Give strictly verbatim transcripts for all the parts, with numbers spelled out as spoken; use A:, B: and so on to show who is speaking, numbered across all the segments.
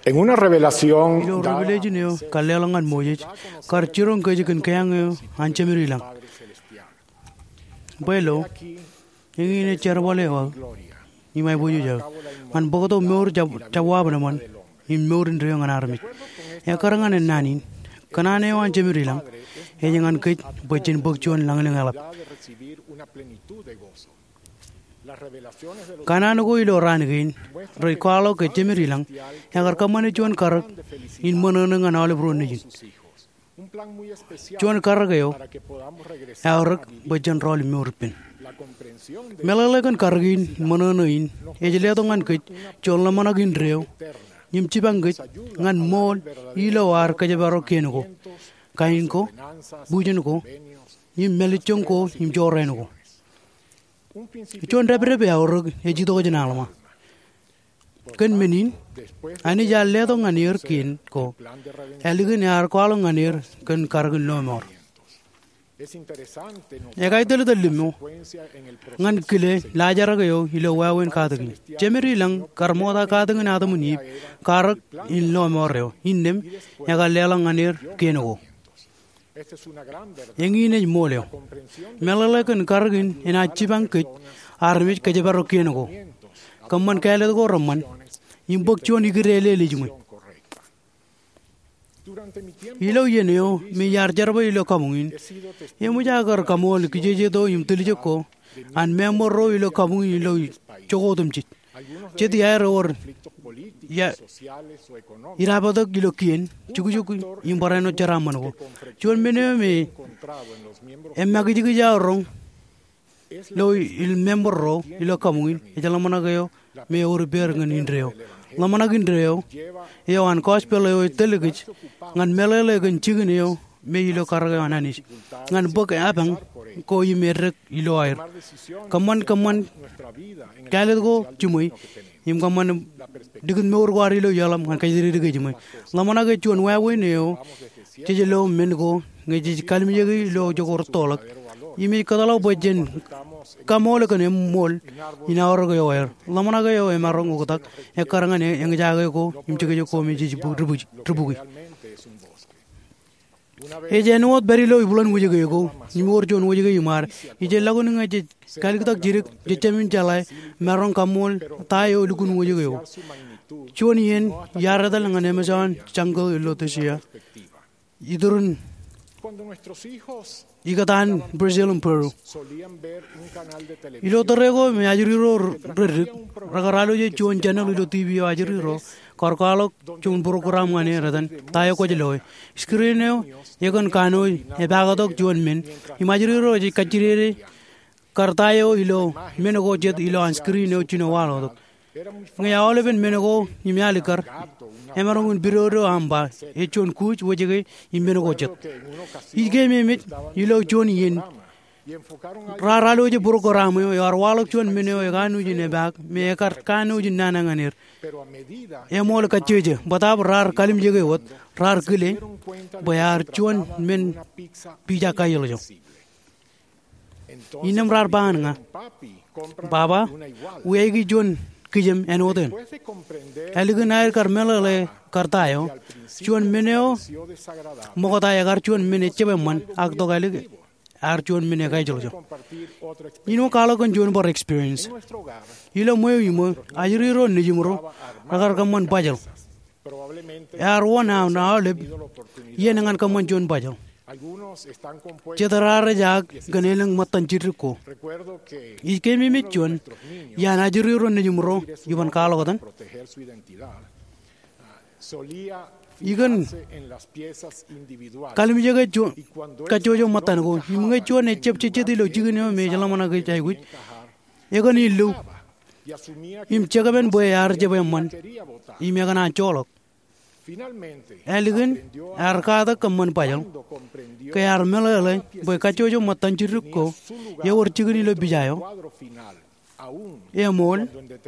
A: En una revelación
B: ilo
A: dada
B: revelation yo kallelangan moje karchiron ke jikin kayang yo anchemiri lang belo ingine cherbole wa imay boju ja man bogoto meur jawab na man im meur ndre ngan armi ya karangan nanin kanane wan chemiri lang e jangan ke bocin bokchon lang lang alap kanan go ilo ran gain roi kwalo ke chemiri lang ya kar kamane chon karak in monana ngan ale bro ni chon karak yo ya rak bocin rol meur pin melale kan kargin monana in ejle to ngan ke chon la managin reo nim chibangit ngan mol ilo war ka jabaro ken ko kain ko bujen ko nim melichon ko nim joren ko chon rebre be awrog eji to jinalma ken menin ani jalle to nganir kin ko eligin yar ko alo nganir ken kargin no mor e kay tele delimo ngan kile lajara yo ilo wawen kadagi chemeri lang karmoda kadagi na to muni karak in no mor yo innem ya galle lang nganir keno yengine moleo melale kan kargin ina chibang ke armit ke jabaro keno kamman kale go ramman imbok choni girele lijmu ilo yeneo mi yar jarba ilo kamungin yemu jagar kamol kijeje do yum tilje ko an memoro ilo kamungin ilo chogodum chit cheti ayar or ya irabado kilo kien chugu chugu imbarano charaman ko chon mene me emma giji ja rong lo il memoro ilo kamungin ejala managayo me or ber ngan indreo lamana gindreo yo an kospelo yo telegich ngan melele gan chigneyo me ilo karga ananis ngan bok abang ko yimerek ilo air kaman kaman kale go chumui yim kaman digun me urwar ilo yalam ngan kayiri dige chumui lamana ge chon wa we neo chejelo mengo ngeji kalmi yegi ilo jogor tolak yimi kadalo bojen kamol kan mol ina orgo yo air lamana ge yo emarong ko tak e karanga ne yang jaga ko yim chege ko mi ji rubu rubu e jenot berilo ibulan wuje ge ko nimor jon wuje ge yumar ije lagun ngaje kalik tak jirik je chemin jalai marong kamol tayo lugun wuje ge ko chon yen yaradal ngane amazon jungle ilo tesia idurun igatan Brazil and Peru ilo torrego me ajuriro ragaralo je chon channel ilo T V ajuriro korkalo chon program ngane radan tayo ko jelo screen yo yegon kano e bagadok chon men imajuriro je kachirere kartayo ilo menego jet ilo on screen yo chino walo ngaya oleven menego imyali kar emarong biroro amba e chon kuch wojege immenego jet ige memit ilo chon yen raralo je program yo yar walo chon meneo e ganu je ne bak me kar kanu je nana nganir e mol kacheje batab rar kalim jege wot rar kile bayar chon men pija kayelo jo inam rar ban nga baba wegi jon kijem enoten eligun air karmela le kartayo chon meneo mogota yagar chon mene chebe man ak to galige ar chon mene kay jolo ino kala kon jon bor experience ilo moyo yimo ajriro nijimro agar kamon pajal yar wona na le yen ngan kamon jon pajal chetarare jag ganelang matan chirko ike mi michon ya na juriro nijimro yuban kala godan igan kalmi jaga jo kachojo matan go himnge chone chep cheche dilo jigene me jala mana ge chai guj egan illu im chagaben boy yar jebe man im egana cholok eligen arkada kamman pajal ke yar melele boy kachojo matan chirko ye wor chigini lo bijayo e mol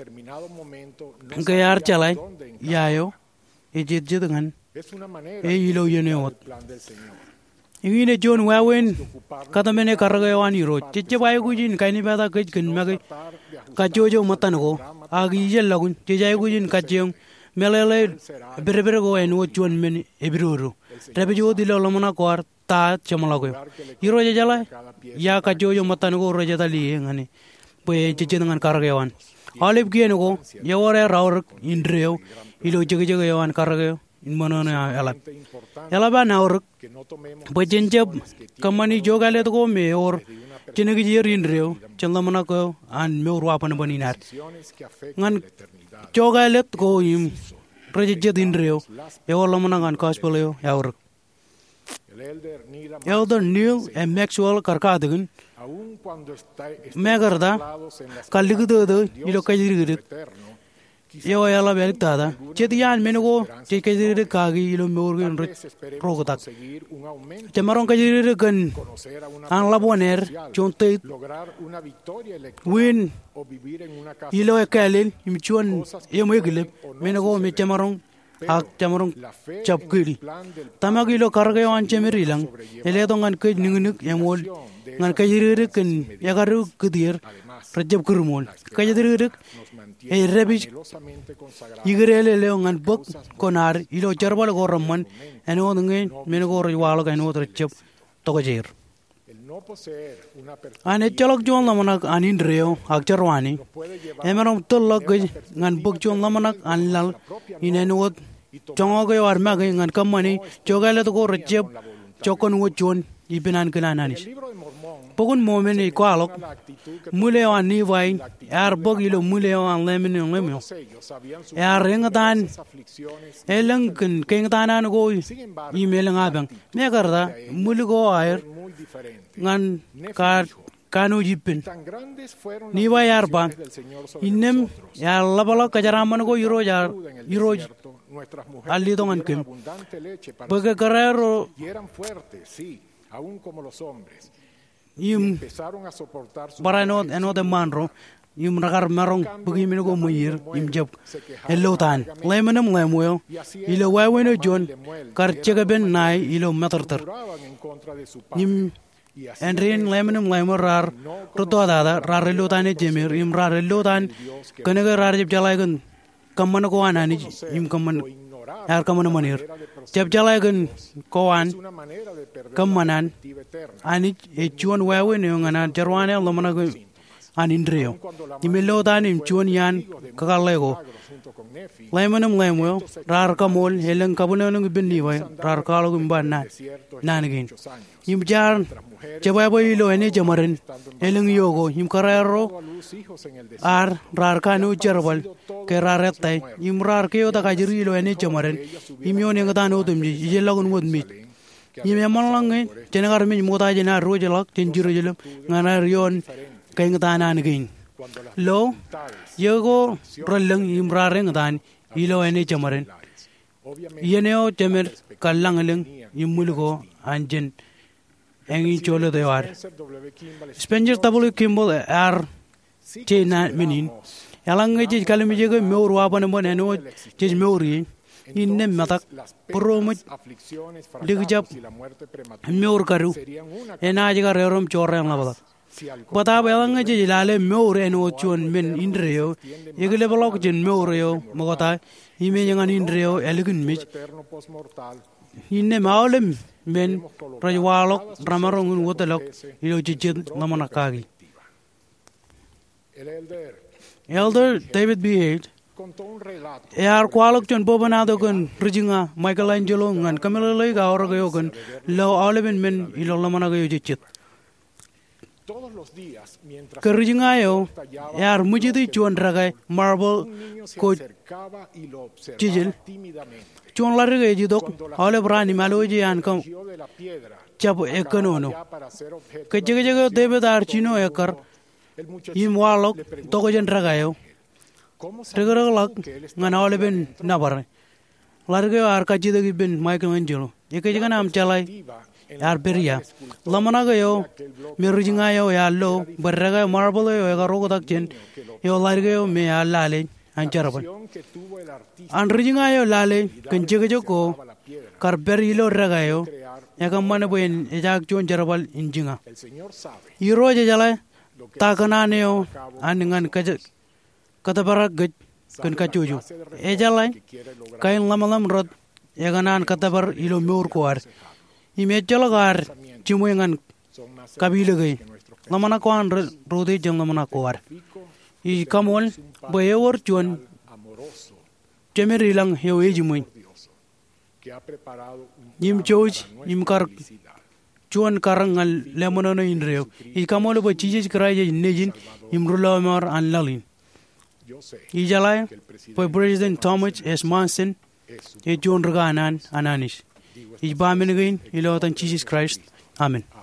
B: ke yar chalai yayo e jet jet ngan e ilo yeneot ingine jon wawen kata mene karga yawani ro chiche bay gujin kaini bada kaj kin mage kachojo matan go agi yel lagun chejay gujin kacheng melele berebere go en wochon men ebiruru rebe jo dilo lomona kwar ta chamalago iro je jala ya ka jo yo matan go roje tali ngani pe jeje dengan kargewan alip gien go yore raur indreo ilo jege jege yawan karge in manana ala ala ba naur pe jenje kamani jogale to go me or chinegi jer indreo chandamana ko an me urwa pan baninar ngan jogale to go im proje indreo yo lomana ngan kaspeleo yaur Elder Neil and Maxwell Karkadun Megarda Kaligudo, Ilo Kajiri, Yo Ella Beltada, Chetian Menugo, Chekajiri Kagi, Ilo Morgan Rogotak, Chamaron Kajiri Gun, and Laboner, John Tate, Win Ilo Kalil, Imchuan, Yomigilip, Menugo, Michamaron. Ak camarong cap kiri. Tamagi lo karga yang cemeri lang. Ele to ngan kaj ninguk emol ngan kajiri ken yagaru kedir rajab kurmol. Kajiri e rebish igirele le ngan bok konar ilo charbal goramman eno ngen mengo riwalo kaino rajab togajer. Ane chalok jon lamanak anin reo akcharwani. Emerom tolok ngan bok jon lamanak anlal inenot chongo go arma go ngan kamani chogale to go rejeb chokon wo jon ipinan kanananis. Pogun momen e kwalok mule ani vain ar bogilo mule an lemen lemio. Er ringatan elang ken kengtanan go email ngabang. Megarda mule go air ngan kar kanu jipin ni va yarba inem ya labala kajaraman go yuro jar yuro ali dongan kem porque carrero im para no eno de manro im ragar marong bugi min go muyir im jab elotan lemenum lemoyo ilo waweno jon kar chegeben nai ilo matartar im Enrin lemenum lemorar roto dada rarelotan e jemir im rarelotan kanega rarjib jalagan kamman ko anani im kamman yar kamman manir jab jalagan koan kammanan ani e chuan wawe ne ngana jarwane lomana go anindreo imelotan im chuan yan kakalego lemenum lemo rar kamol helen kabunang binni way rar kalo gumbanna nanigin im jar Jababo ilo ene jamarin eleng yogo im karero ar rar kanu charbal ke raretai im rar ke ota kajiri ilo ene jamarin im yone ngata no tumji jelagun mod mit im yamallang jenagar mi mota jena rojelak tinjiro jelem ngana rion kay ngata nan gin lo yogo rolleng im rareng dan ilo ene jamarin yeneo jemer kallang leng im mulgo anjen Engi cholo de war. Spencer tabulu kimbol ar chena minin. Yalang ngi kalmi jego meur wapan mon eno jej meuri inne matak promo digjap meur karu ena jiga rerom chorre ngabala. Bata yalang ngi lale meur eno chon men indreo yegle blok jen meureo mogota ime jangan indreo elegin mich inne maulem men rajwalok ramarong wotelok ilo jijit namanakagi. Elder David B. H. Ear kwalok chon bobanado kan rijinga Michelangelo ngan kamelay ga oragayo kan lo oliven men ilo lamanagayo jijit. Kerijingayo ear mujiti chuan ragay marble ko jijil Chon larga jidok ole brani maloji an kam chap ekonono ke jege jege debe dar chino ekar im walok togo jen ragayo regero lak ngana ole ben nabar larga ar ka jidegi ben Michelangelo eke jega nam chalai ar beria lamana gayo merujinga yo ya lo berraga marble yo ega rogo tak jen yo larga yo me alale ancharaban anrijinga yo lale kenjege joko karber ilo ragayo yakamane boyen ejak chon jarabal injinga iro je jala takanane yo aningan kaje katabarak gaj kan kacuju. Ejalai kain lama-lam rod eganan katabar ilo meur kuar. Ime jalagar cimuengan kabila gay. Lamana kuan rode jang lamana kuar. I kamol bayewar cuan cemerilang heo ejimuin. Im choj im kar cuan karangal lemonono inreo. I kamol ba chije kraye nejin imrula mar anlalin. I jalai pa President Thomas S. Monson e John Raganan ananis. I ba mengain ilo tan Jesus Christ. Amen.